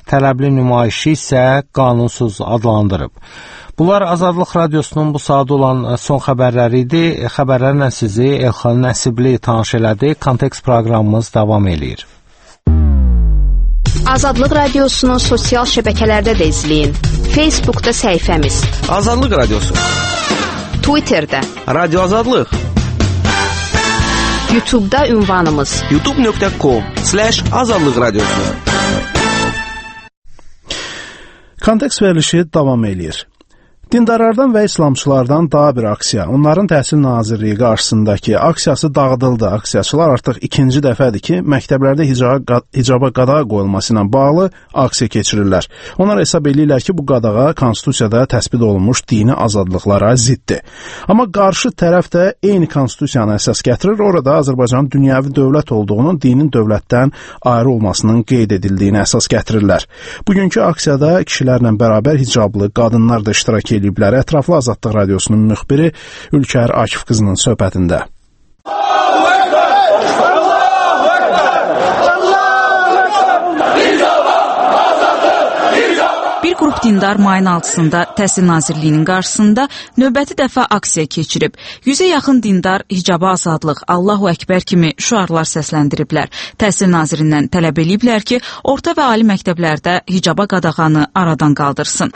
tələbli nümayişi isə qanunsuz adlandırıb. Bunlar Azadlıq Radiosunun bu saat olan son xəbərləri idi. Xəbərlərlə sizi Elxan Nəsibli tanış elədi. Kontekst proqramımız davam edir. Azadlıq Radiosunu sosial şəbəkələrdə də izləyin. Facebookda səhifəmiz Azadlıq Radiosu, Twitterdə Radio Azadlıq, YouTube'da ünvanımız youtube.com/Azadlıq Radiosu. Kontekst verilişi davam edir. Dindarlardan və İslamçılardan daha bir aksiya, onların Təhsil Nazirliyi qarşısındakı aksiyası dağıdıldı. Aksiyaçılar artıq ikinci dəfədir ki, məktəblərdə hicaba qadağa qoyulması ilə bağlı aksiya keçirirlər. Onlar hesab edirlər ki, bu qadağa konstitusiyada təsbit olunmuş dini azadlıqlara ziddir. Amma qarşı tərəf də eyni konstitusiyanı əsas gətirir, orada Azərbaycanın dünyəvi dövlət olduğunun dinin dövlətdən ayrı olmasının qeyd edildiyini əsas gətirirlər. Bugünkü aksiyada kişilərlə bərabər hicablı qadınlar da iştirak ediblər. Ətraflı Azadlıq Radiosunun müxbiri Ülkər Akif qızının söhbətində. Bir qrup dindar mayın 6-sında Təhsil Nazirliyinin qarşısında növbəti dəfə aksiya keçirib. 100-ə yaxın dindar hicaba azadlıq, Allahu Əkbər kimi şüarlar səsləndiriblər. Təhsil Nazirindən tələb ediblər ki, orta və ali məktəblərdə hicaba qadağanı aradan qaldırsın.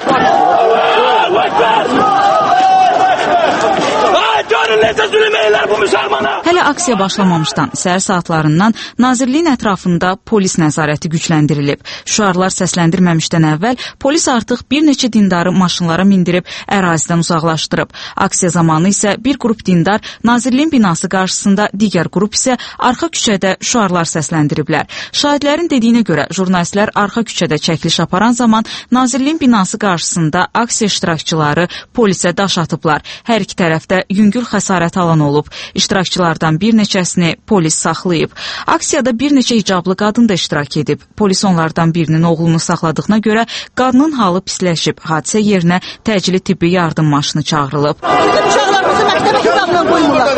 Hələ aksiya başlamamışdan səhər saatlarından Nazirliyin ətrafında polis nəzarəti gücləndirilib. Şüarlar səsləndirməmişdən əvvəl polis artıq bir neçə dindarı maşınlara mindirib ərazidən uzaqlaşdırıb. Aksiya zamanı isə bir qrup dindar Nazirliyin binası qarşısında, digər qrup isə arxa küçədə şüarlar səsləndiriblər. Şahidlərin dediyinə görə jurnalistlər arxa küçədə çəkiliş aparan zaman Nazirliyin binası qarşısında aksiya iştirakçıları polisə daş atıblar. Hər iki tərəfdə yüngül xəsarət alan olub. İştirakçılardan bir neçəsini polis saxlayıb. Aksiyada bir neçə hicablı qadın da iştirak edib. Polis onlardan birinin oğlunu saxladığına görə qadının halı pisləşib. Hadisə yerinə təcili tibbi yardım maşını çağırılıb. Uşaqlarımızı məktəbə hicabla qoyurlar.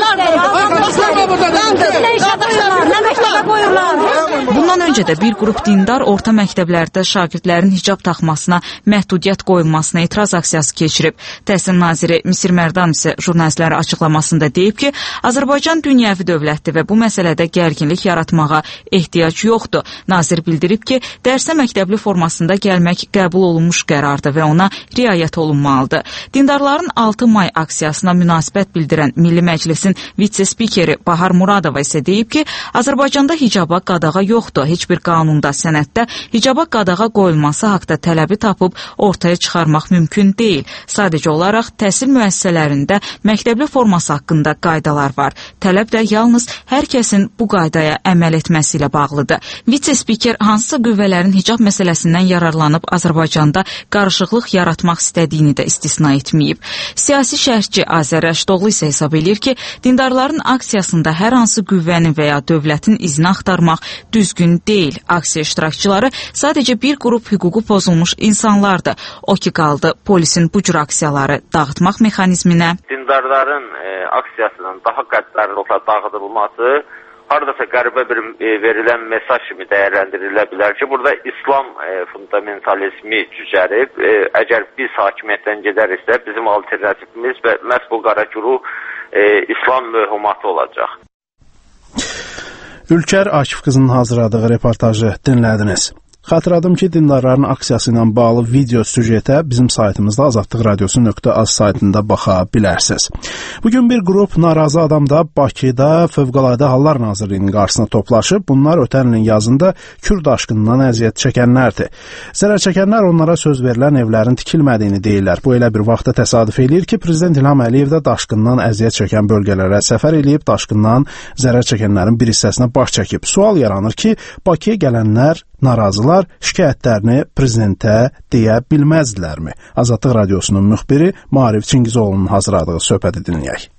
Bundan öncə də bir qrup dindar orta məktəblərdə şagirdlərin hicab taxmasına məhdudiyyət qoyulmasına etiraz aksiyası keçirib. Təhsil naziri Misir Mərdan isə jurnalistlərə açıqlamasında deyib ki, Azərbaycan dünyəvi dövlətdir və bu məsələdə gərginlik yaratmağa ehtiyac yoxdur. Nazir bildirib ki, dərsə məktəbli formasında gəlmək qəbul olunmuş qərardır və ona riayət olunmalıdır. Dindarların 6 may aksiyasına münasibət bildirən Milli Məclisin vitse-spikeri Bahar Muradova isə deyib ki, Azərbaycanda hicaba qadağa yoxdur. Heç bir qanunda, sənəddə hicaba qadağa qoyulması haqda tələbi tapıb ortaya çıxarmaq mümkün deyil. Sadəcə olaraq təhsil müəssisələrində məktəbli forması haqqında qaydalar var. Tələb də yalnız hər kəsin bu qaydaya əməl etməsi ilə bağlıdır. Vitse-spiker hansısa qüvvələrin hicab məsələsindən yararlanıb Azərbaycanda qarışıqlıq yaratmaq istədiyini də istisna etməyib. Siyasi şərhçi Azər Rəşdoğlu isə hesab edir ki, dindarların aksiyasında hər hansı qüvvənin və ya dövlətin izini axtarmaq düzgün deyil. Aksiya iştirakçıları sadəcə bir qrup hüququ pozulmuş insanlardır. O ki qaldı polisin bu cür aksiyaları dağıtmaq mexanizminə. Dindarların aksiyasının daha qəddarlıqla dağıdılması haradasa qəribə bir verilən mesaj kimi dəyərləndirilə bilər ki, burada İslam fundamentalizmi cücərib. Əgər biz hakimiyyətdən gedəriksə, bizim alternativimiz və məhz bu qaraquruh İslam möhumatı olacaq. Ülkər Akif qızının hazırladığı reportajı dinlədiniz. Xatırladım ki, dindarların aksiyası ilə bağlı video süjetə bizim saytımızda azadlıqradiosu.az saytında baxa bilərsiniz. Bugün bir qrup narazı adam da Bakıda Fövqəladə Hallar Nazirliyinin qarşısına toplaşıb. Bunlar ötən ilin yazında Kürd daşqınından əziyyət çəkənlərdir. Zərər çəkənlər onlara söz verilən evlərin tikilmədiyini deyirlər. Bu elə bir vaxtda təsadüf eləyir ki, Prezident İlham Əliyev də daşqından əziyyət çəkən bölgələrə səfər eləyib, daşqından zərər çəkənlərin bir hissəsinə baş çəkib. Sual yaranır ki, Bakıya gələnlər narazılar şikayətlərini prezidentə deyə bilməzdilərmi? Azadlıq Radiosunun müxbiri Maarif Çingizoğlu'nun hazırladığı söhbəti dinləyək.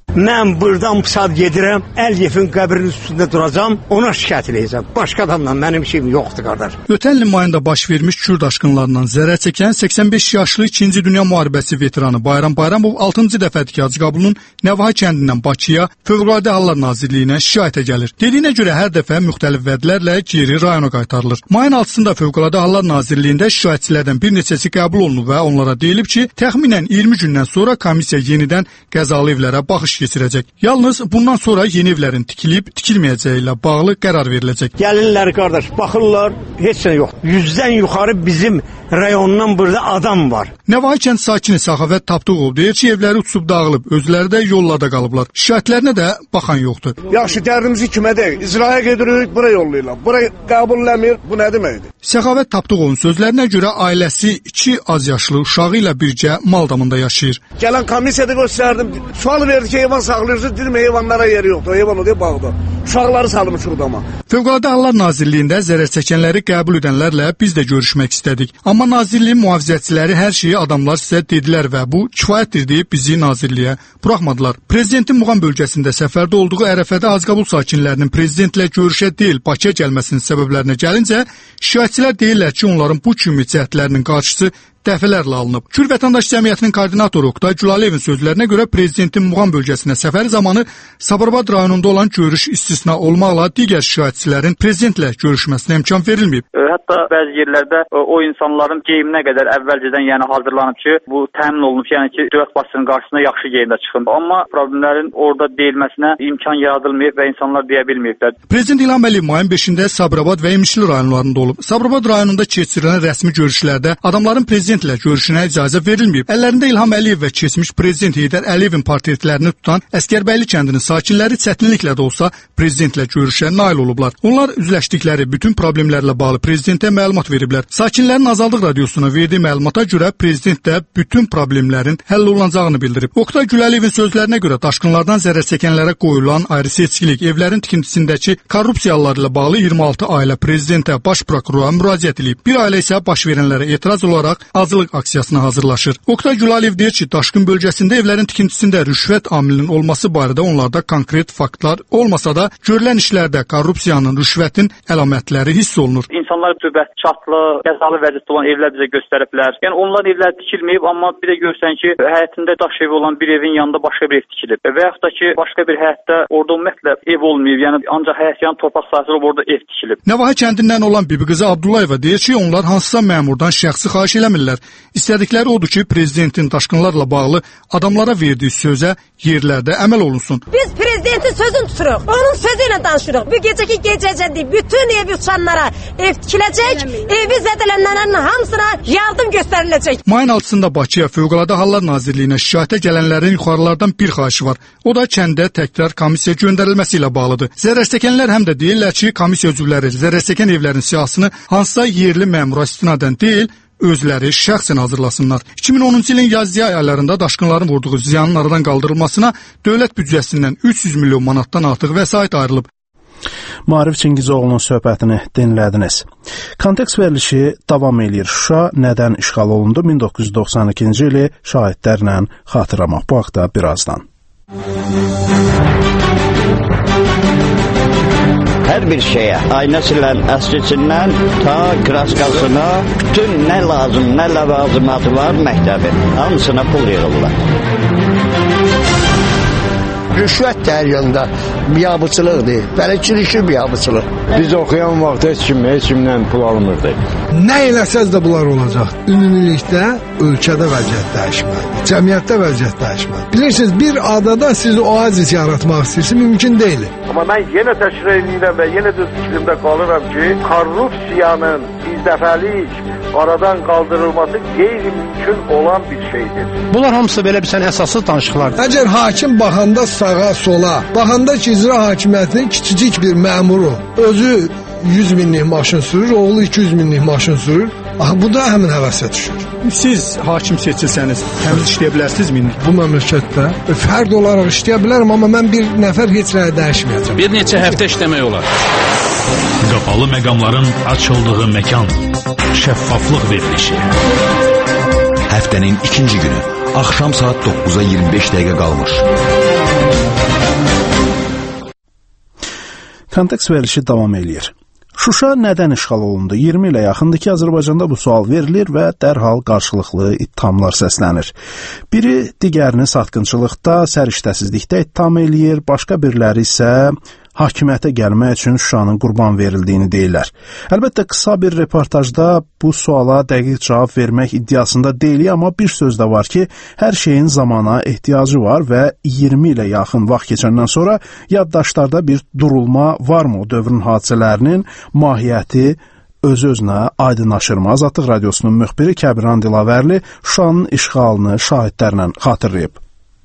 Mən buradan pusat gedirəm, Əliyevin qəbrinin üstündə duracam, ona şikayət edəcəm. Başqa adamla mənim şeyim yoxdur, qardaş. Ötən ilin mayında baş vermiş Kürd aşqınlarından zərər çəkən 85 yaşlı 2-ci Dünya müharibəsi veteranı Bayram Bayramov 6-cı dəfədir ki, Hacıqabulun Nəvahi kəndindən Bakıya Fövqəladə Hallar Nazirliyinə şikayətə gəlir. Dediyinə görə hər dəfə müxtəlif vədlərlə geri rayona qaytarılır. Mayın 6-sında Fövqəladə Hallar Nazirliyində şikayətçilərdən bir neçəsi qəbul olunub və onlara deyilib ki, təxminən 20 gündən sonra komissiya yenidən qəzalı evlərə baxış keçirəcək. Yalnız bundan sonra yeni evlərin tikilib, tikilməyəcəyi ilə bağlı qərar veriləcək. Gəlirlər qardaş, baxırlar, heç nə yox. 100-dən yuxarı bizim rayondan burada adam var. Nəvahi kənd sakini Səxavət Tapdığov deyir ki, evləri uçub dağılıb, özləri də yollarda qalıblar. Şikayətlərinə də baxan yoxdur. Yaxşı, dərdimizi kimə deyək? İcraya gedirik, bura yollayırlar. Bura qəbulləmir, bu nə deməkdir? Səxavət Tapdığovun sözlərinə görə ailəsi 2 az yaşlı uşağı ilə birgə mal damında yaşayır. Gələn komissiyada göstərdim. Sual verdi ki, heyvan saxlayırsınız, dedim heyvanlara yeri yoxdur. Heyvan o deyə bağda. Uşaqları salmış orada. Fövqəladə Hallar Nazirliyində zərər çəkənləri qəbul edənlərlə biz də görüşmək istədik. Amma Nazirliyin mühafizəçiləri hər şeyi adamlar sizə dedilər və bu kifayətdir deyib bizi Nazirliyə buraxmadılar. Prezidentin Muğan bölgəsində səfərdə olduğu Ərəfədə Hacıqabul sakinlərinin prezidentlə görüşə deyil, Bakıya gəlməsinin səbəblərinə gəlincə, şikayətçilər deyirlər ki, onların bu kimi cəhdlərinin qarşısı dəfələrlə alınıb. Kürd vətəndaş cəmiyyətinin koordinatoru Oqtay Gülaliyevin sözlərinə görə prezidentin Muğan bölgəsinə səfəri zamanı Sabirabad rayonunda olan görüş istisna olmaqla digər şikayətçilərin prezidentlə görüşməsinə imkan verilməyib. Hətta bəzi yerlərdə o insanların geyiminə qədər əvvəlcədən hazırlanıb ki, bu təmin olunub, ki, dövlət başçısının qarşısına yaxşı geyimdə çıxın. Amma problemlərin orada deyilməsinə imkan yaradılmayıb və insanlar deyə bilməyiblər. Prezident İlham Əliyev mayın 5-də Sabirabad və İmişli rayonlarında olub. Sabirabad rayonunda keçirilən rəsmi görüşlərdə adamların prezidentlə görüşünə icazə verilməyib. Əllərində İlham Əliyev və keçmiş prezident Heydər Əliyevin portretlərini tutan Əskərbəyli kəndinin sakinləri çətinliklə də olsa prezidentlə görüşə nail olublar. Onlar üzləşdikləri bütün problemlərlə bağlı prezidentə məlumat veriblər. Sakinlərin Azadlıq radiosuna verdiyi məlumata görə prezident də bütün problemlərin həll olunacağını bildirib. Oqtay Gülaliyevin sözlərinə görə daşqınlardan zərər çəkənlərə qoyulan ayrı seçkilik, evlərin tikintisindəki korrupsiyalar ilə bağlı 26 ailə prezidentə, baş prokurora müraciət edib. Bir ailə isə baş verənlərə etiraz olaraq azlıq aksiyasına hazırlaşır. Oqtay Gülaliyev deyir ki, daşqın bölgəsində evlərin tikintisində rüşvət amilinin olması barədə onlarda konkret faktlar olmasa da, görülən işlərdə korrupsiyanın, rüşvətin əlamətləri hiss olunur. İnsanlar söhbət, çatlı, qəzalı vəziyyətdə olan evlər bizə göstəriblər. Yəni onlar evlər tikilməyib, amma bir də görsən ki, həyətində daş evi olan bir evin yanında başqa bir ev tikilib. Və yaxud da ki, başqa bir həyətdə orada ümumiyyətlə ev olmayıb, yəni ancaq həyət yanı torpaq sahəsi olub, orada ev tikilib. Nəvahi kəndindən olan bibi qızı Abdullayeva deyir ki, onlar hansısa məmurdan şəxsi xahiş eləmirlər. İstədikləri odur ki, prezidentin daşqınlarla bağlı adamlara verdiyi sözə yerlərdə əməl olunsun. Biz prezidentin sözünü tuturuq, onun sözü ilə danışırıq. Bu gecəki gecəcədir, bütün ev uçanlara ev tikiləcək, evi zədələnənlərin hamısına yardım göstəriləcək. Mayın 6-sında Bakıya Fövqəladə Hallar Nazirliyinə şikayətə gələnlərin yuxarılardan bir xahişi var. O da kəndə təkrar komissiya göndərilməsi ilə bağlıdır. Zərər çəkənlər həm də deyirlər ki, komissiya üzvləri zərər çəkən evlərin siyahısını hansısa yerli məmura istinadən deyil, özləri şəxsən hazırlasınlar. 2010-cu ilin yaz-yay aylarında daşqınların vurduğu ziyanın aradan qaldırılmasına dövlət büdcəsindən 300 milyon manatdan artıq vəsait ayrılıb. Maarif Çingizoğlu'nun söhbətini dinlədiniz. Kontekst verilişi davam eləyir. Şuşa nədən işğal olundu? 1992-ci ili şahidlərlə xatırlamaq. Bu haqda birazdan. Hər bir şeyə, aynə silən əskiçindən ta kraskasına bütün nə lazım, nə ləvazimatı var məktəbin, hamısına pul yığırlar. Rüşvət hər yanda biabıçılıqdır, bələdçilik biabıçılıq. Biz oxuyan vaxt heç kimdən pul almırdı. Nə eləsəz də bunlar olacaq. Ümumilikdə ölkədə vəziyyət dəyişməlidir, cəmiyyətdə vəziyyət dəyişməlidir. Bilirsiniz, bir adada siz oazis yaratmaq istəyirsiniz, mümkün deyil. Amma mən yenə təkrar edirəm və yenə də fikrimdə qalıram ki, korrupsiyanın birdəfəlik aradan qaldırılması qeyri-mümkün olan bir şeydir. Bunlar hamısı belə bir əsassız danışıqlardır. Əgər hakim baxanda sağa, sola, baxanda ki, icra hakimiyyətinin kiçicik bir məmuru özü 100 minlik maşın sürür, oğlu 200 minlik maşın sürür, bu da həmin həvəsə düşür. Siz hakim seçilsəniz, təmiz işləyə bilərsinizmi? Bu məmləkətdə fərd olaraq işləyə bilərəm, amma mən bir nəfər heç nəyə dəyişməyəcəm. Bir neçə həftə işləmək olar. Qapalı məqamların açıldığı məkan, şəffaflıq verilişi. Həftənin ikinci günü, axşam saat 9-a 25 dəqiqə qalmış. Kontekst verilişi davam eləyir. Şuşa nədən işğal olundu? 20 ilə yaxındır ki, Azərbaycanda bu sual verilir və dərhal qarşılıqlı ittihamlar səslənir. Biri digərini satqınçılıqda, səriştəsizlikdə ittiham eləyir, başqa biriləri isə hakimiyyətə gəlmək üçün Şuşanın qurban verildiyini deyirlər. Əlbəttə, qısa bir reportajda bu suala dəqiq cavab vermək iddiasında deyilik, amma bir söz də var ki, hər şeyin zamana ehtiyacı var və 20 ilə yaxın vaxt keçəndən sonra yaddaşlarda bir durulma varmı o dövrün hadisələrinin mahiyyəti öz-özünə aydınlaşırmı? Azadlıq Radiosunun müxbiri Kəbiran Dilavərli Şuşanın işğalını şahidlərlə xatırlayıb.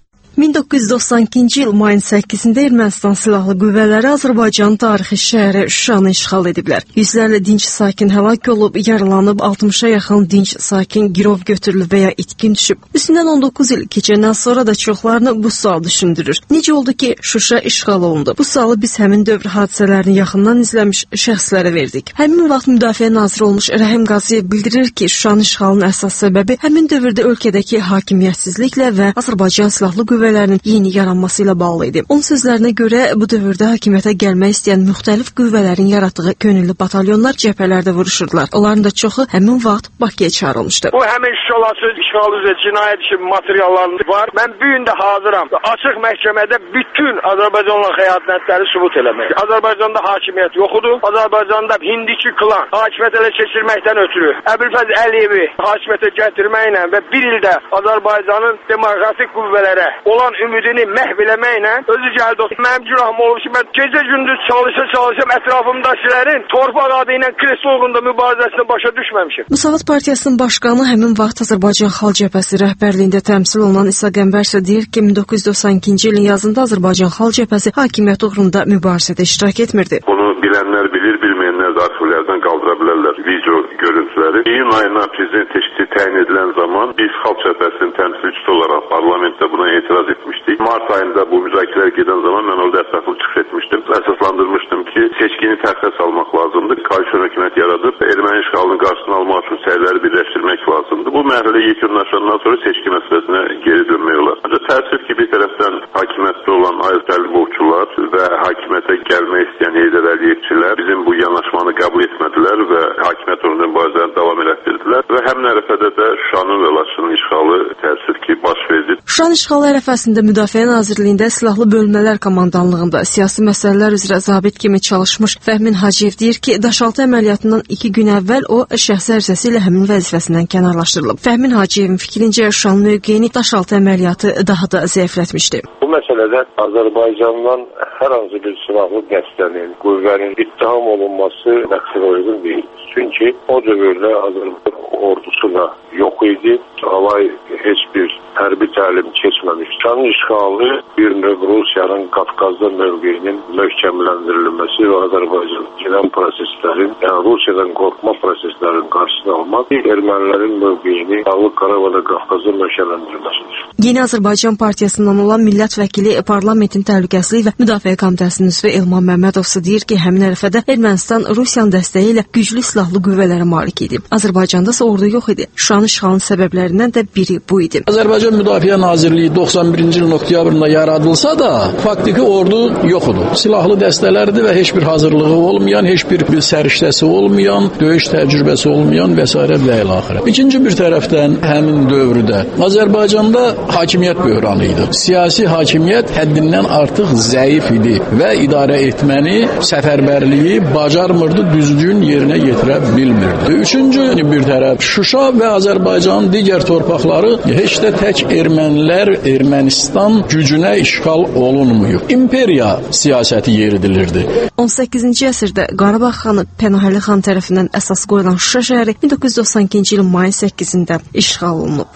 1992-ci il mayın 8-də Ermənistan silahlı qüvvələri Azərbaycan tarixi şəhəri Şuşanı işğal ediblər. Yüzlərlə dinc sakin həlak olub, yaralanıb, 60-a yaxın dinc sakin girov götürülüb və ya itkin düşüb. Üstündən 19 il keçəndən sonra da çoxlarını bu sual düşündürür. Necə oldu ki, Şuşa işğal olundu? Bu sualı biz həmin dövr hadisələrini yaxından izləmiş şəxslərə verdik. Həmin vaxt Müdafiə Naziri olmuş Rəhim Qaziyev bildirir ki, Şuşanın işğalının əsas səbəbi həmin dövrdə ölkədəki hakimiyyətsizliklə və Azərbaycan silahlı qüvvələrinin yeni yaranması ilə bağlı idi. Onun sözlərinə görə bu dövrdə hakimiyyətə gəlmək istəyən müxtəlif qüvvələrin yaratdığı könüllü batalyonlar cəbhələrdə vuruşurdular. Onların da çoxu həmin vaxt Bakıya çağırılmışdı. Bu həmin Şuşalası işğal üzrə cinayət işi materiallarında var. Mən bu gün də hazıram. Açıq məhkəmədə bütün Azərbaycanla xəyanətləri sübut eləmək. Azərbaycanda hakimiyyət yoxudur. Azərbaycanda hindiki klan hakimiyyət ələ keçirməkdən ötürü Əbülfəz Əliyevi hakimiyyətə gətirməklə və bir ildə Azərbaycanın demokratik qüvvələrə olan ümidini məhv eləməklə özü gəldi. Mənim günahım olub ki, mən gecə-gündüz çalışam ətrafımdakilərin torpaq adı ilə kreslo uğrunda mübarizəsini başa düşməmişim. Müsavat Partiyasının başqanı həmin vaxt Azərbaycan Xalq Cəbhəsi rəhbərliyində təmsil olunan İsa Qəmbər isə deyir ki, 1992-ci ilin yazında Azərbaycan Xalq Cəbhəsi hakimiyyət uğrunda mübarizədə iştirak etmirdi. Bunu bilənlər bilir, bilməyənlər də arxivlərdən qaldıra bilərlər video görüntüləri. İyun ayına prezident seçkisi təyin edilən zaman biz Xalq Cəbhəsinin təmsilçisi olaraq parlamentdə buna etiraz etmişdik. Mart ayında bu müzakirələr gedən zaman mən orada ətraflı çıxış etmişdim. Əsaslandırmışdım ki, seçkini təxirə salmaq lazımdır. Koalisyon hökumət yaradıb erməni işğalının qarşısını almaq üçün səyləri birləşdirmək lazımdır. Bu mərhələ yekunlaşandan sonra seçki məsələsinə geri dönmək olar. Ancaq təəssüf ki, bir tərəfdən hakimiyyətdə olan ayrı-təlibovçular və hakimiyyətə gəlmək istəyən Heydər Əliyevçilər bizim bu yanaşmanı qəbul etmədilər və hakimiyyət uğrunda mübarizəni davam elətdirdilər və həmin ərəfədə də Şuşanın və Laçının işğalı təəssüf ki, baş verdi. Şuşanın işğalı ərəfəsində Müdafiə Nazirliyində Silahlı Bölmələr Komandanlığında siyasi məsələlər üzrə zabit kimi çalışmış Fəhmin Hacıyev deyir ki, Daşaltı əməliyyatından 2 gün əvvəl o şəxsi ərizəsi ilə həmin vəzifəsindən kənarlaşdırılıb. Fəhmin Hacıyevin fikrincə Şuşanın mövqeyini Daşaltı əməliyyatı daha da zəiflətmişdi. Bu məsələdə Azərbaycandan hər hansı bir silahlı dəstənin, qüvvənin ittiham olunması məqsədə uyğun deyil. Çünki o dövrdə Azərbaycan ordusu da yox idi. Alay heç bir hərbi təlim keçməmiş. Şuşanın işğalı bir növ Rusiyanın Qafqazda mövqeyinin möhkəmləndirilməsi və Azərbaycan gedən proseslərin, yəni Rusiyadan qorxma proseslərin qarşısını almaq, ermənilərin mövqeyini Dağlıq Qarabağda Qafqazda möhkəmləndirilməsidir. Yeni Azərbaycan Partiyasından olan millət vəkili Parlamentin Təhlükəsizlik və Müdafiə Komitəsinin üzvü Elman Məmmədov deyir ki, həmin ərəfədə Ermənistan Rusiyanın dəstəyi ilə güclü silahlı qüvvələrə malik idi. Azərbaycanda isə ordu yox idi. Şuşanın işğalının səbəblərindən də biri bu idi. Azərbaycan Müdafiə Nazirliyi 91-ci ilin oktyabrında yaradılsa da, faktiki ordu yox idi. Silahlı dəstələrdir və heç bir hazırlığı olmayan, heç bir səriştəsi olmayan, döyüş təcrübəsi olmayan və s. və ilaxırə. İkinci bir tərəfdən həmin dövrdə Azərbaycanda hakimiyyət böhranı idi. Siyasi hakimiyyət həddindən artıq zəif idi və idarə etməni, səfərbərliyi bacarmırdı, düzgün yerinə yetirə bilmirdi. Üçüncü bir tərəf Şuşa və Azərbaycanın digər torpaqları heç də tək ermənilər, Ermənistan gücünə işğal olunmuyor. İmperiya siyasəti yeridilirdi. 18-ci əsrdə Qarabağ xanı Pənahəli xan tərəfindən əsas qoyulan Şuşa şəhəri 1992-ci ilin mayın 8-də işğal olunub.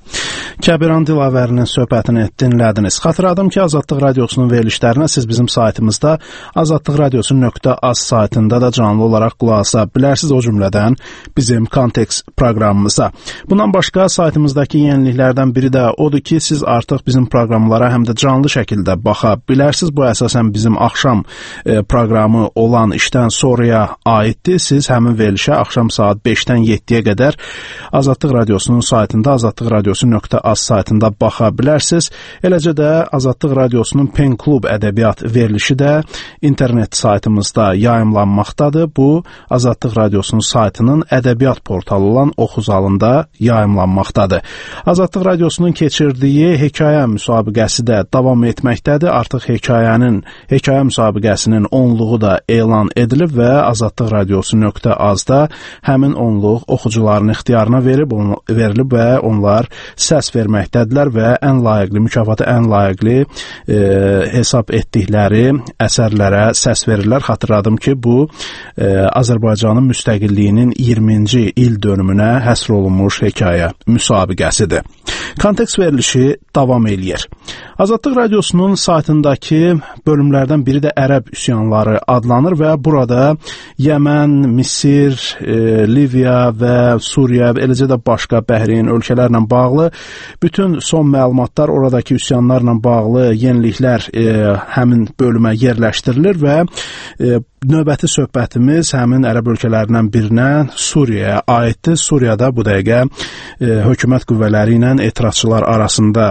Kəbiran Dilavərinin söhbətini dinlədiniz. Xatırladım ki, Azadlıq Radiosunun verilişlərinə siz bizim saytımızda azadlıqradiosu.az saytında da canlı olaraq qulaq asa bilərsiniz, o cümlədən bizim Kontekst proqramımıza. Bundan başqa saytımızdakı yeniliklərdən biri də odur ki, siz artıq bizim proqramlara həm də canlı şəkildə baxa bilərsiniz. Bu əsasən bizim axşam proqramı olan işdən sonraya aiddir. Siz həmin verilişə axşam saat 5-dən 7-yə qədər Azadlıq Radiosunun saytında azadlıqradiosu.az .az saytında baxa bilərsiniz. Eləcə də Azadlıq Radiosunun Pen Klub ədəbiyyat verilişi də internet saytımızda yayımlanmaqdadır. Bu, Azadlıq Radiosunun saytının ədəbiyyat portalı olan Oxuzalında yayımlanmaqdadır. Azadlıq Radiosunun keçirdiyi hekayə müsabiqəsi də davam etməkdədir. Artıq hekayə müsabiqəsinin onluğu da elan edilib və Azadlıq Radiosu.az-da həmin onluq oxucuların ixtiyarına verilib və onlar səs verməkdədirlər və mükafatı ən layiqli hesab etdikləri əsərlərə səs verirlər. Xatırladım ki, bu Azərbaycanın müstəqilliyinin 20-ci il dönümünə həsr olunmuş hekayə müsabiqəsidir. Kontekst verilişi davam eləyir. Azadlıq Radiosunun saytındakı bölümlərdən biri də Ərəb üsyanları adlanır və burada Yəmən, Misir, Liviya və Suriya, eləcə də başqa Bəhreyn ölkələrlə bağlı bütün son məlumatlar, oradakı üsyanlarla bağlı yeniliklər həmin bölümə yerləşdirilir və növbəti söhbətimiz həmin ərəb ölkələrindən birinə Suriyaya aiddir. Suriyada bu dəqiqə hökumət qüvvələri ilə etirazçılar arasında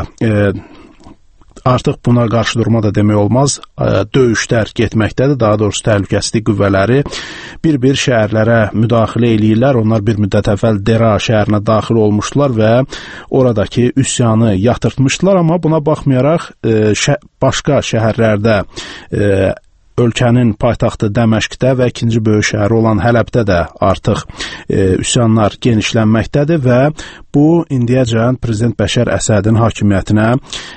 artıq buna qarşı durma da demək olmaz, döyüşlər getməkdədir. Daha doğrusu təhlükəsizlik qüvvələri bir-bir şəhərlərə müdaxilə eləyirlər. Onlar bir müddət əvvəl Dera şəhərinə daxil olmuşdular və oradakı üsyanı yatırtmışdılar. Amma buna baxmayaraq başqa şəhərlərdə ölkənin paytaxtı Dəməşqdə və ikinci böyük şəhəri olan Hələbdə də artıq üsyanlar genişlənməkdədir və bu indiyəcən Prezident Bəşər Əsədin hakimiyyətinə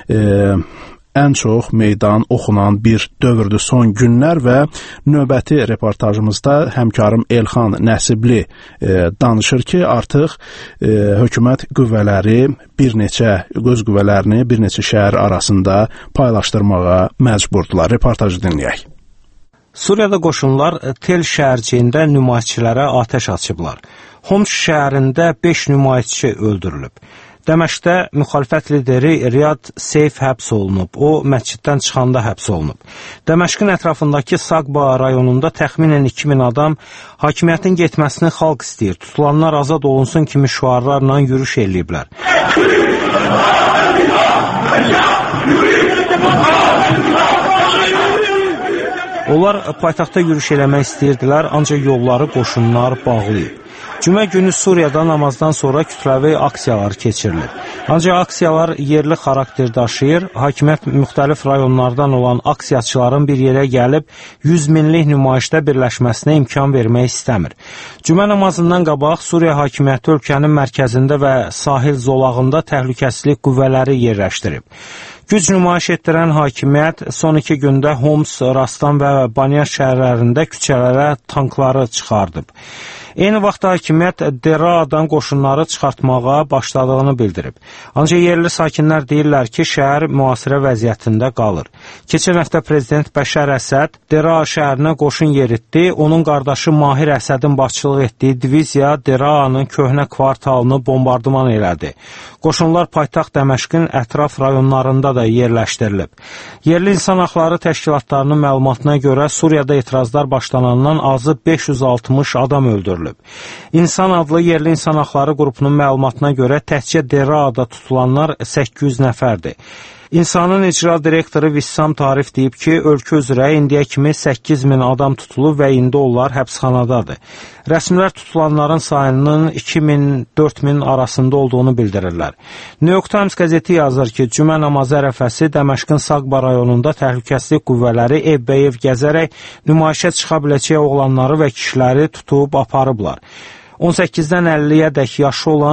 ən çox meydan oxunan bir dövrdür son günlər və növbəti reportajımızda həmkarım Elxan Nəsibli danışır ki, artıq hökumət qüvvələri öz qüvvələrini bir neçə şəhər arasında paylaşdırmağa məcburdular. Reportajı dinləyək. Suriyada qoşunlar Tel şəhərciyində nümayişçilərə atəş açıblar. Homs şəhərində 5 nümayişçi öldürülüb. Dəməşqdə müxalifət lideri Riyad Seyf həbs olunub. O, məsciddən çıxanda həbs olunub. Dəməşqin ətrafındakı Saqba rayonunda təxminən 2000 adam hakimiyyətin getməsini xalq istəyir. Tutulanlar azad olunsun kimi şüarlarla yürüş eləyiblər. Onlar paytaxtda yürüş eləmək istəyirdilər, ancaq yolları qoşunlar bağlayıb. Cümə günü Suriyada namazdan sonra kütləvi aksiyalar keçirilir. Ancaq aksiyalar yerli xarakter daşıyır. Hakimiyyət müxtəlif rayonlardan olan aksiyaçıların bir yerə gəlib 100 minlik nümayişdə birləşməsinə imkan vermək istəmir. Cümə namazından qabaq Suriya hakimiyyəti ölkənin mərkəzində və sahil zolağında təhlükəsizlik qüvvələri yerləşdirib. Güc nümayiş etdirən hakimiyyət son 2 gündə Homs, Rastan və Baniyaş şəhərlərində küçələrə tankları çıxardıb. Eyni vaxtda hakimiyyət Dera'dan qoşunları çıxartmağa başladığını bildirib. Ancaq yerli sakinlər deyirlər ki, şəhər müasirə vəziyyətində qalır. Keçən həftə Prezident Bəşər Əsəd Dera şəhərinə qoşun yeritdi. Onun qardaşı Mahir Əsədin başçılıq etdiyi diviziya Dera'nın köhnə kvartalını bombardıman elədi. Qoşunlar paytaxt Dəməşqin ətraf rayonlarında da yerləşdirilib. Yerli insan haqları təşkilatlarının məlumatına görə Suriyada etirazlar başlanandan azı 560 adam öldürülüb. İnsan adlı yerli insan haqları qrupunun məlumatına görə təkcə Dera'da tutulanlar 800 nəfərdir. İnsanın icra direktoru Vissam Tarif deyib ki, ölkə üzrə indiyə kimi 8000 adam tutulub və indi onlar həbsxanadadır. Rəsmilər tutulanların sayının 2000-4000 arasında olduğunu bildirirlər. New York Times qəzeti yazır ki, cümə namazı ərəfəsi Dəməşqin Saqba rayonunda təhlükəsizlik qüvvələri evbə-ev gəzərək nümayişə çıxa biləcək oğlanları və kişiləri tutub aparıblar. 18-dən 50-yədək yaşı olan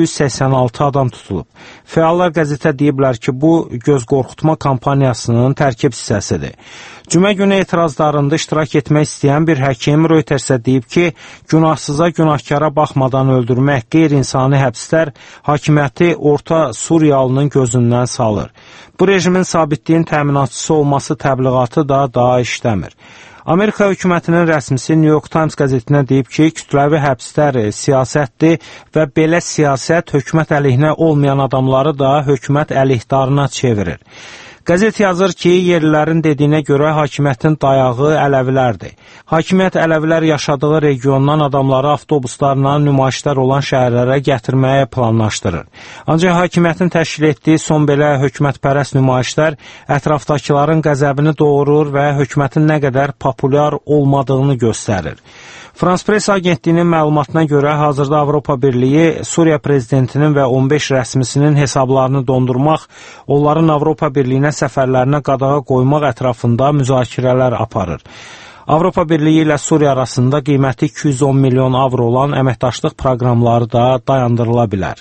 286 adam tutulub. Fəallar qəzetə deyiblər ki, bu göz qorxutma kampaniyasının tərkib hissəsidir. Cümə günü etirazlarında iştirak etmək istəyən bir həkim Reutersə deyib ki, günahsıza günahkara baxmadan öldürmək qeyri-insani həbslər hakimiyyəti Orta Suriyalının gözündən salır. Bu rejimin sabitliyin təminatçısı olması təbliğatı da daha işləmir. Amerika hökumətinin rəsmisi New York Times qəzetinə deyib ki, kütləvi həbslər siyasətdir və belə siyasət hökumət əleyhinə olmayan adamları da hökumət əleyhdarına çevirir. Qəzet yazır ki, yerlilərin dediyinə görə hakimiyyətin dayağı Ələvilərdir. Hakimiyyət Ələvilər yaşadığı regiondan adamları avtobuslarla nümayişlər olan şəhərlərə gətirməyə planlaşdırır. Ancaq hakimiyyətin təşkil etdiyi son belə hökumətpərəst nümayişlər ətrafdakıların qəzəbini doğurur və hökumətin nə qədər populyar olmadığını göstərir. Frans Press agentliyinin məlumatına görə hazırda Avropa Birliyi Suriya prezidentinin və 15 rəsmisinin hesablarını dondurmaq, onların Avropa Birliyinə səfərlərinə qadağa qoymaq ətrafında müzakirələr aparır. Avropa Birliyi ilə Suriya arasında qiyməti 210 milyon avro olan əməkdaşlıq proqramları da dayandırıla bilər.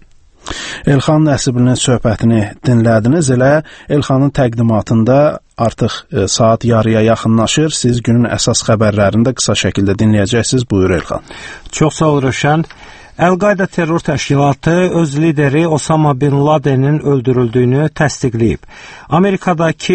Elxan Nəsiblinin söhbətini dinlədiniz. Elə Elxanın təqdimatında artıq saat yarıya yaxınlaşır. Siz günün əsas xəbərlərini də qısa şəkildə dinləyəcəksiniz. Buyur Elxan. Çox sağ ol Rövşən. Əl-Qayda terror təşkilatı öz lideri Osama Bin Ladenin öldürüldüyünü təsdiqləyib. Amerikadakı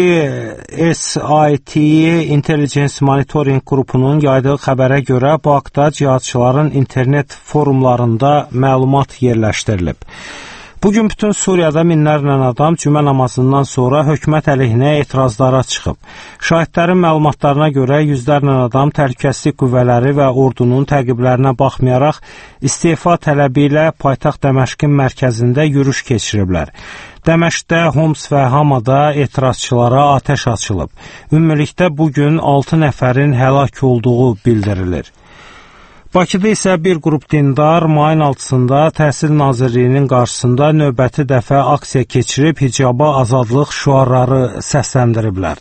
SIT Intelligence Monitoring qrupunun yaydığı xəbərə görə bu haqda cihadçıların internet forumlarında məlumat yerləşdirilib. Bugün bütün Suriyada minlərlə adam cümə namazından sonra hökumət əleyhinə etirazlara çıxıb. Şahidlərin məlumatlarına görə yüzlərlə adam təhlükəsizlik qüvvələri və ordunun təqiblərinə baxmayaraq istefa tələbi ilə paytaxt Dəməşqin mərkəzində yürüş keçiriblər. Dəməşqdə, Homs və Hamada etirazçılara atəş açılıb. Ümumilikdə bugün 6 nəfərin həlak olduğu bildirilir. Bakıda isə bir qrup dindar mayın 6-sında Təhsil Nazirliyinin qarşısında növbəti dəfə aksiya keçirib hicaba azadlıq şüarları səsləndiriblər.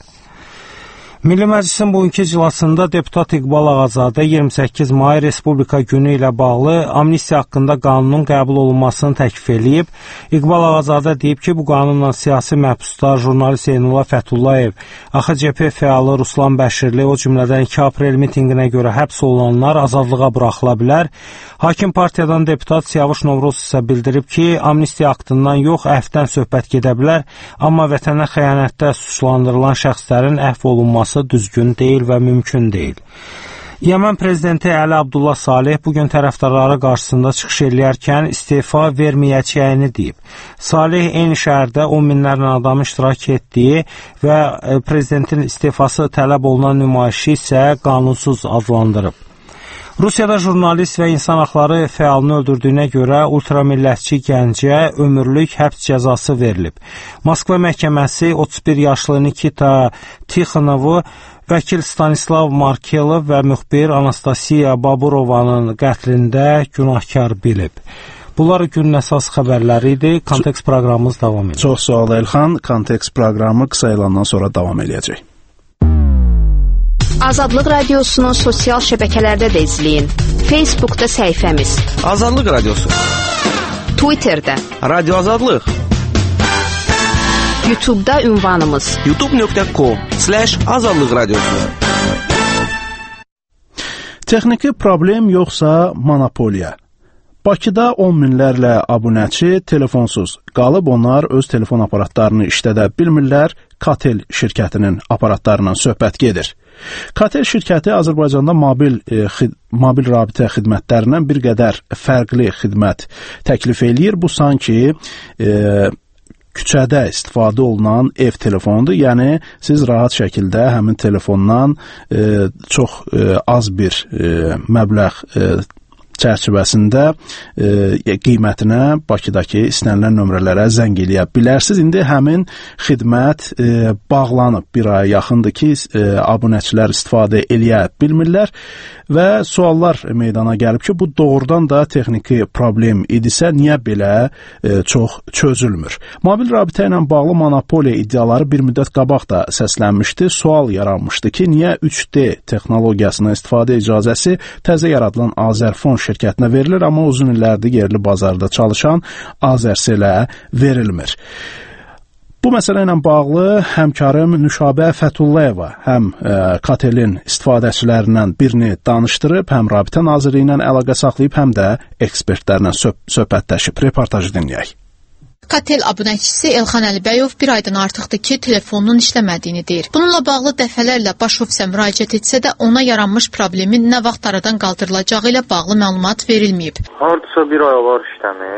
Milli Məclisin bugünkü iclasında deputat İqbal Ağazadə 28 may Respublika günü ilə bağlı amnistiya haqqında qanunun qəbul olunmasını təklif edib. İqbal Ağazadə deyib ki, bu qanunla siyasi məhbuslar, jurnalist Zeynullah Fəthullayev, AXCP fəalı Ruslan Bəşirli, o cümlədən 2 aprel mitinqinə görə həbs olunanlar azadlığa buraxıla bilər. Hakim partiyadan deputat Siyavuş Novruz isə bildirib ki, amnistiya haqqından yox, əfvdən söhbət gedə bilər, amma vətənə xəyanətdə suçlandırılan şəxslərin əfv olunması düzgün deyil və mümkün deyil. Yəmən prezidenti Əli Abdullah Salih bugün tərəfdarları qarşısında çıxış eləyərkən istefa verməyəcəyini deyib. Salih eyni şəhərdə 10 minlərlə adam iştirak etdiyi və prezidentin istefası tələb olunan nümayişi isə qanunsuz adlandırıb. Rusiyada jurnalist və insan haqları fəalını öldürdüyünə görə ultramillətçi gəncə ömürlük həbs cəzası verilib. Moskva məhkəməsi 31 yaşlı Nikita Tixonovu, vəkil Stanislav Markelov və müxbir Anastasiya Baburovanın qətlində günahkar bilib. Bunlar günün əsas xəbərləri idi. Kontekst proqramımız davam edir. Çox sağ ol Elxan. Kontekst proqramı qısa elandan sonra davam edəcək. Azadlıq Radiosunu sosial şəbəkələrdə də izləyin. Facebookda səhifəmiz Azadlıq Radiosu, Twitterdə Radio Azadlıq, YouTube'da ünvanımız youtube.com/Azadlıq Radiosu. Texniki problem yoxsa monopoliya? Bakıda 10 minlərlə abunəçi telefonsuz qalıb, onlar öz telefon aparatlarını işlədə bilmirlər, Katel şirkətinin aparatlarından söhbət gedir. Katel şirkəti Azərbaycanda mobil rabitə xidmətlərindən bir qədər fərqli xidmət təklif eləyir. Bu sanki küçədə istifadə olunan ev telefonudur. Yəni siz rahat şəkildə həmin telefondan çox az bir məbləğ çərçivəsində qiymətinə Bakıdakı istənilən nömrələrə zəng eləyə bilərsiniz. İndi həmin xidmət bağlanıb, bir aya yaxındır ki, abunəçilər istifadə eləyə bilmirlər və suallar meydana gəlib ki, bu doğrudan da texniki problem idisə, niyə belə çox çözülmür? Mobil rabitə ilə bağlı monopoliya iddiaları bir müddət qabaq da səslənmişdi. Sual yaranmışdı ki, niyə 3D texnologiyasına istifadə icazəsi təzə yaradılan Azərfon şirkətinə verilir, amma uzun illərdir yerli bazarda çalışan Azərselə verilmir. Bu məsələ ilə bağlı həmkarım Nüşabə Fətullayeva həm Katelin istifadəçilərindən birini danışdırıb, həm Rabitə Nazirliyi ilə əlaqə saxlayıb, həm də ekspertlərlə söhbətləşib. Reportajı dinləyək. Katel abunəçisi Elxan Əlibəyov bir aydan artıqdır ki, telefonunun işləmədiyini deyir. Bununla bağlı dəfələrlə baş ofisə müraciət etsə də ona yaranmış problemin nə vaxt aradan qaldırılacağı ilə bağlı məlumat verilməyib. Hardasa bir ay var işləmir.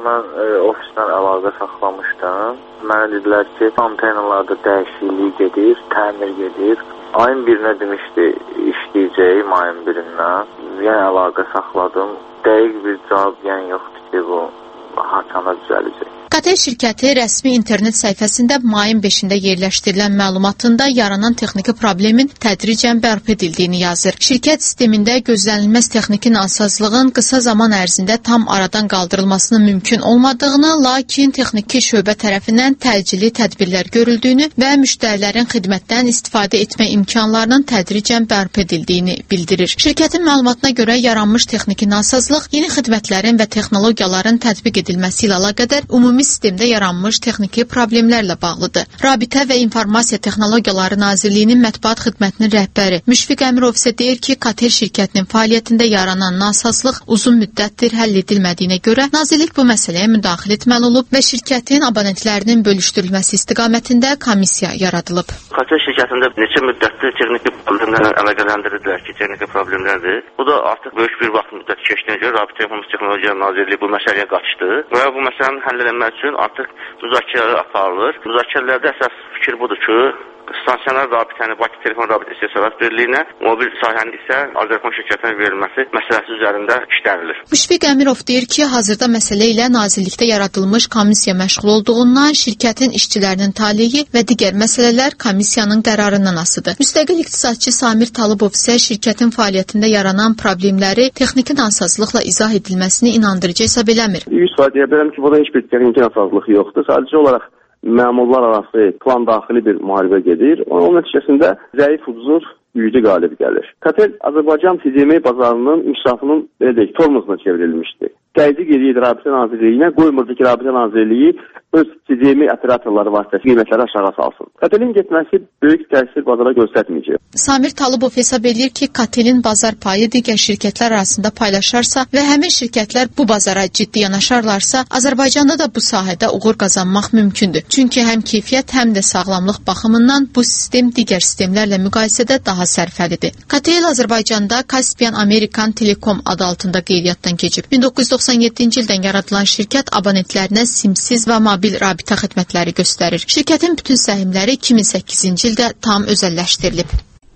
mən ofisdən əlaqə saxlamışdım. Mənə dedilər ki, antenalarda dəyişiklik gedir, təmir gedir. Ayın 1-nə demişdi işləyəcək, ayın 1-dən. Yəni əlaqə saxladım. Dəqiq bir cavab yəni yoxdur ki, bu haçana düzələcək. Qatar şirkəti rəsmi internet səhifəsində mayın 5-də yerləşdirilən məlumatında yaranan texniki problemin tədricən bərpa edildiyini yazır. Şirkət sistemində gözlənilməz texniki nasazlığın qısa zaman ərzində tam aradan qaldırılmasının mümkün olmadığını, lakin texniki şöbə tərəfindən təcili tədbirlər görüldüyünü və müştərilərin xidmətdən istifadə etmə imkanlarının tədricən bərpa edildiyini bildirir. Şirkətin məlumatına görə yaranmış texniki nasazlıq yeni xidmətlərin və texnologiyaların tətbiq edilməsi ilə əlaqədar ümumi sistemdə yaranmış texniki problemlərlə bağlıdır. Rabitə və İnformasiya Texnologiyaları Nazirliyinin mətbuat xidmətinin rəhbəri Müşfiq Əmirov isə deyir ki, Katel şirkətinin fəaliyyətində yaranan nasazlıq uzun müddətdir həll edilmədiyinə görə Nazirlik bu məsələyə müdaxilə etməli olub və şirkətin abonentlərinin bölüşdürülməsi istiqamətində komissiya yaradılıb. Katel şirkətində neçə müddətdir texniki problemlərlə əlaqələndirdilər ki, texniki problemlərdir. Bu da artıq böyük bir vaxt müddəti keçdiyinə görə Rabitə İnformasiya Texnologiyaları Nazirliyi bu məsələyə qaçdı və bu məsələnin həll edilməsi üçün artıq müzakirələr aparılır. Müzakirələrdə əsas fikir budur ki, stansiyalar rabitəni Bakı Telefon Rabitə İstehsalat Birliyinə, mobil sahənin isə Azərbaycan şirkətinə verilməsi məsələsi üzərində işlənilir. Müşfiq Əmirov deyir ki, hazırda məsələ ilə Nazirlikdə yaradılmış komissiya məşğul olduğundan şirkətin işçilərinin taleyi və digər məsələlər komissiyanın qərarından asılıdır. Müstəqil iqtisadçı Samir Talıbov isə şirkətin fəaliyyətində yaranan problemləri texniki nasazlıqla izah edilməsini inandırıcı hesab eləmir. 100% deyə bilərəm ki, burada heç bir texniki nasazlıq yoxdur. Sadəcə olaraq məmurlar arası plan daxili bir müharibə gedir. Onun nəticəsində zəif huzur güclü qalib gəlir. Katel Azərbaycan TCM bazarının inkişafının belə deyək, tormozuna çevrilmişdi. Təzyiq edir Rabitə Nazirliyinə, qoymurdu ki, Rabitə Nazirliyi öz TCM operatorları vasitəsilə qiymətləri aşağı salsın. Katelin getməsi böyük təsir bazara göstərməyəcək. Samir Talıbov hesab edir ki, Katelin bazar payı digər şirkətlər arasında paylaşarsa və həmin şirkətlər bu bazara ciddi yanaşarlarsa, Azərbaycanda da bu sahədə uğur qazanmaq mümkündür. Çünki həm keyfiyyət, həm də sağlamlıq baxımından bu sistem digər sistemlərlə müqayisədə daha sərfəlidir. Katel Azərbaycanda Caspian American Telekom adı altında qeydiyyatdan keçib. 1997-ci ildən yaradılan şirkət abonentlərinə simsiz və mobil rabitə xidmətləri göstərir. Şirkətin bütün səhmləri 2008-ci ildə tam özəlləşdirilib.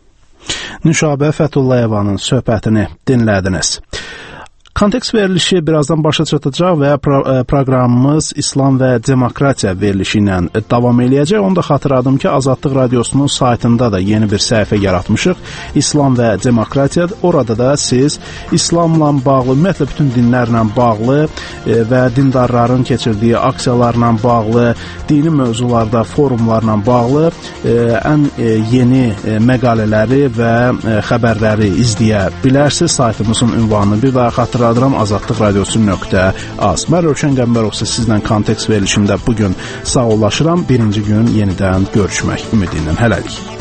Nüşabə Fəthullayevanın söhbətini dinlədiniz. Kontekst verilişi birazdan başa çatacaq və proqramımız İslam və Demokratiya verilişi ilə davam eləyəcək. Onu da xatırladım ki, Azadlıq Radiosunun saytında da yeni bir səhifə yaratmışıq. İslam və Demokratiya. Orada da siz İslamla bağlı, ümumiyyətlə bütün dinlərlə bağlı və dindarların keçirdiyi aksiyalarla bağlı, dini mövzularda, forumlarla bağlı ən yeni məqalələri və xəbərləri izləyə bilərsiniz. Saytımızın ünvanını bir daha xatırladım. Azadlıq Radiosu.az. Mən Rövşən Qəmbərov sizlə kontekst verilişində bugün sağollaşıram. Birinci gün yenidən görüşmək ümidi ilə. Hələlik.